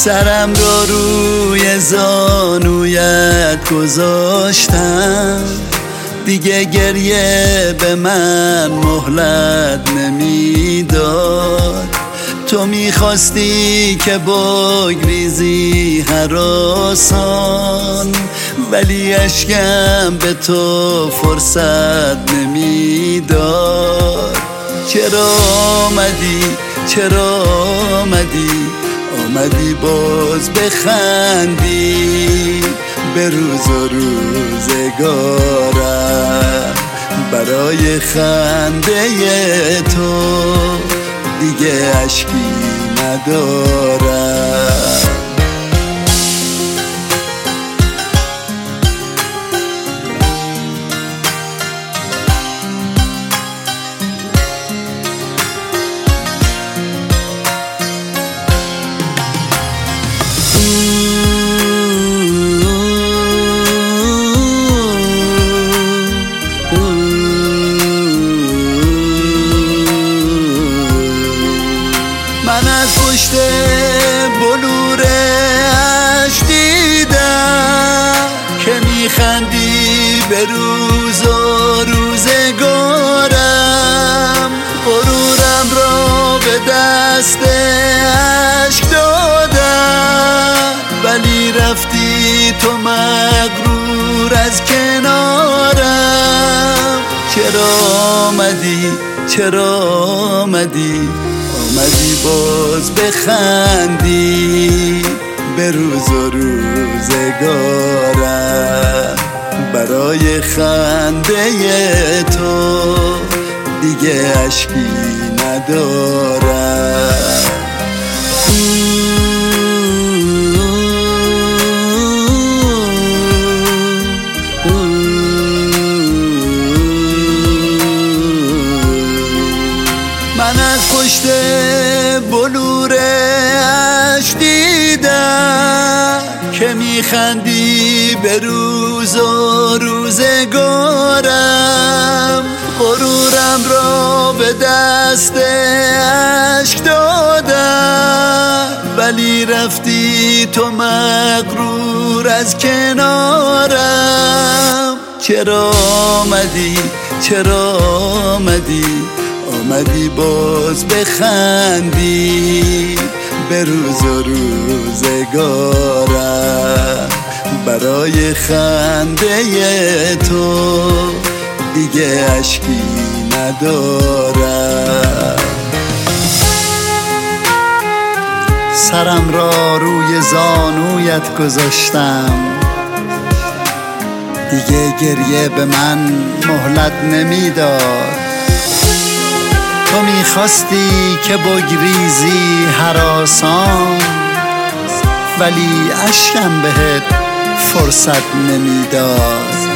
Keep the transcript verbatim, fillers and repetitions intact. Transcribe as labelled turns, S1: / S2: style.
S1: سرم رو روی زانویت گذاشتم، دیگه گریه به من مهلت نمیداد. تو میخواستی که بگریزی هر آسان، ولی اشکم به تو فرصت نمیداد. چرا آمدی چرا آمدی آمدی باز بخندی به روز و روزگارم. برای خنده تو دیگه اشکی ندارم. من از پشت بلورش دیدم که میخندی به روز و روزگارم. غرورم را به دست عشق دادم، ولی رفتی تو مغرور از کنارم. چرا آمدی چرا آمدی آمدی باز بخندی به روز و روزگارم. برای خنده تو دیگه اشکی ندارم. من از پشت بلورش دیدم که میخندی به روز و روزگارم. غرورم را به دست عشق دادم، ولی رفتی تو مغرور از کنارم. چرا آمدی چرا آمدی آمدی باز بخندی به روز و روزگارم. برای خنده تو دیگه اشکی ندارم. سرم را روی زانویت گذاشتم، دیگه گریه به من مهلت نمیداد. تو میخواستی که بگریزی هر آسان، ولی اشکم بهت فرصت نمیداد.